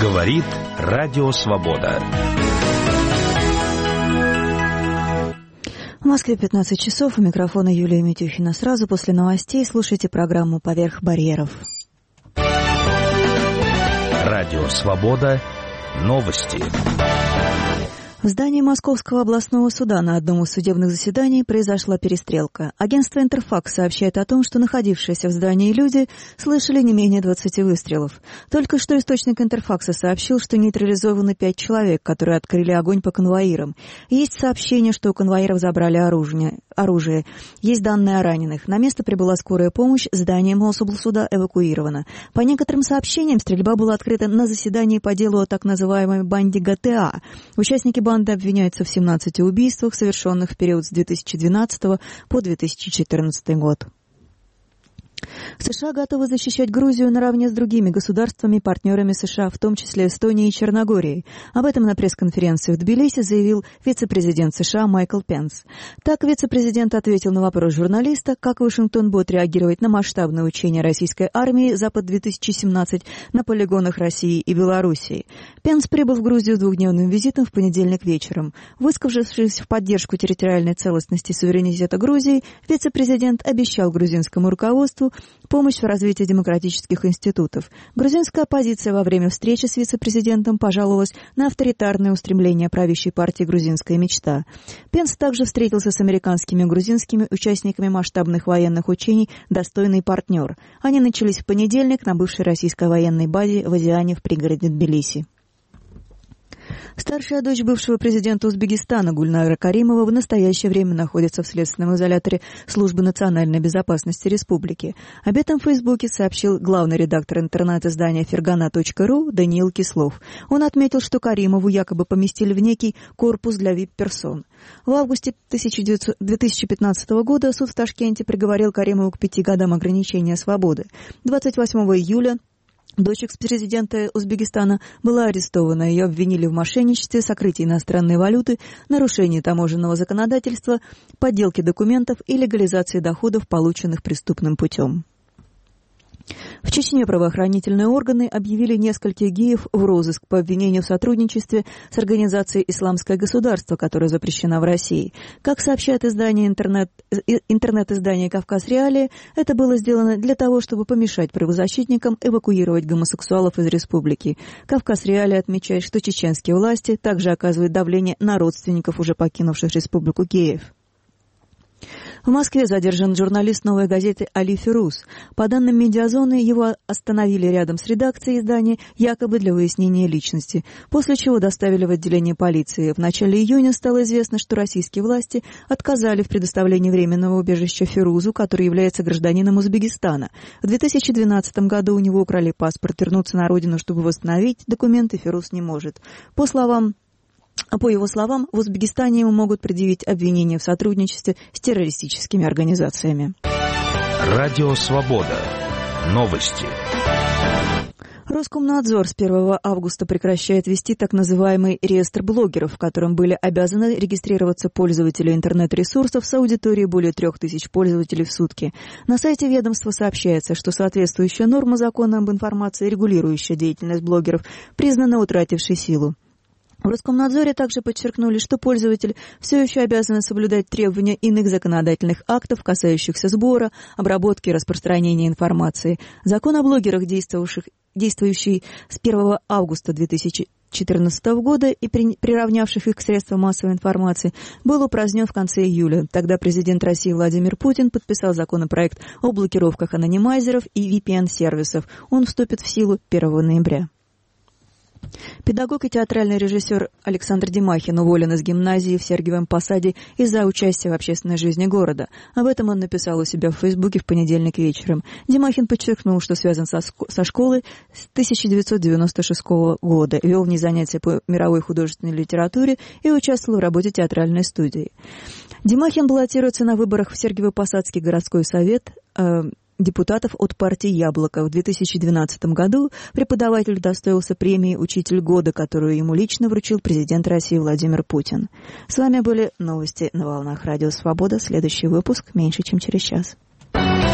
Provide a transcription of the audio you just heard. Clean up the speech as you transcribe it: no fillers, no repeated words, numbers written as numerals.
Говорит Радио Свобода. В Москве 15 часов. У микрофона Юлия Митюхина. Сразу после новостей слушайте программу «Поверх барьеров». Радио Свобода. Новости. В здании Московского областного суда на одном из судебных заседаний произошла перестрелка. Агентство «Интерфакс» сообщает о том, что находившиеся в здании люди слышали не менее 20 выстрелов. Только что источник «Интерфакса» сообщил, что нейтрализованы 5 человек, которые открыли огонь по конвоирам. Есть сообщение, что у конвоиров забрали оружие. Есть данные о раненых. На место прибыла скорая помощь, здание Мособлсуда эвакуировано. По некоторым сообщениям, стрельба была открыта на заседании по делу о так называемой банде ГТА. Участники банды обвиняются в 17 убийствах, совершенных в период с 2012 по 2014 год. США готовы защищать Грузию наравне с другими государствами-партнерами США, в том числе Эстонией и Черногорией. Об этом на пресс-конференции в Тбилиси заявил вице-президент США Майкл Пенс. Так вице-президент ответил на вопрос журналиста, как Вашингтон будет реагировать на масштабное учение российской армии «Запад-2017» на полигонах России и Белоруссии. Пенс прибыл в Грузию с двухдневным визитом в понедельник вечером. Высказавшись в поддержку территориальной целостности и суверенитета Грузии, вице-президент обещал грузинскому руководству помощь в развитии демократических институтов. Грузинская оппозиция во время встречи с вице-президентом пожаловалась на авторитарные устремления правящей партии «Грузинская мечта». Пенс также встретился с американскими и грузинскими участниками масштабных военных учений «Достойный партнер». Они начались в понедельник на бывшей российской военной базе в Азиане в пригороде Тбилиси. Старшая дочь бывшего президента Узбекистана Гульнара Каримова в настоящее время находится в следственном изоляторе Службы национальной безопасности республики. Об этом в Фейсбуке сообщил главный редактор интернет-издания Фергана.ру Даниил Кислов. Он отметил, что Каримову якобы поместили в некий корпус для вип-персон. В августе 2015 года суд в Ташкенте приговорил Каримову к 5 годам ограничения свободы. 28 июля дочь экс-президента Узбекистана была арестована. Ее обвинили в мошенничестве, сокрытии иностранной валюты, нарушении таможенного законодательства, подделке документов и легализации доходов, полученных преступным путем. В Чечне правоохранительные органы объявили нескольких геев в розыск по обвинению в сотрудничестве с организацией «Исламское государство», которая запрещена в России. Как сообщает интернет-издание «Кавказ Реалии», это было сделано для того, чтобы помешать правозащитникам эвакуировать гомосексуалов из республики. «Кавказ Реалии» отмечает, что чеченские власти также оказывают давление на родственников уже покинувших республику геев. В Москве задержан журналист «Новой газеты» Али Фирус. По данным «Медиазоны», его остановили рядом с редакцией издания якобы для выяснения личности, после чего доставили в отделение полиции. В начале июня стало известно, что российские власти отказали в предоставлении временного убежища Фирузу, который является гражданином Узбекистана. В 2012 году у него украли паспорт. Вернуться на родину, чтобы восстановить документы, Фируз не может. По его словам, в Узбекистане ему могут предъявить обвинения в сотрудничестве с террористическими организациями. Радио Свобода. Новости. Роскомнадзор с 1 августа прекращает вести так называемый реестр блогеров, в котором были обязаны регистрироваться пользователи интернет-ресурсов с аудиторией более 3000 пользователей в сутки. На сайте ведомства сообщается, что соответствующая норма закона об информации, регулирующая деятельность блогеров, признана утратившей силу. В Роскомнадзоре также подчеркнули, что пользователи все еще обязаны соблюдать требования иных законодательных актов, касающихся сбора, обработки и распространения информации. Закон о блогерах, действующий с 1 августа 2014 года и приравнявших их к средствам массовой информации, был упразднен в конце июля. Тогда президент России Владимир Путин подписал законопроект о блокировках анонимайзеров и VPN-сервисов. Он вступит в силу 1 ноября. Педагог и театральный режиссер Александр Димахин уволен из гимназии в Сергиевом Посаде из-за участия в общественной жизни города. Об этом он написал у себя в Фейсбуке в понедельник вечером. Димахин подчеркнул, что связан со школой с 1996 года, вел в ней занятия по мировой художественной литературе и участвовал в работе театральной студии. Димахин баллотируется на выборах в Сергиево-Посадский городской совет депутатов от партии «Яблоко». В 2012 году преподаватель удостоился премии «Учитель года», которую ему лично вручил президент России Владимир Путин. С вами были новости на волнах Радио Свобода. Следующий выпуск меньше, чем через час.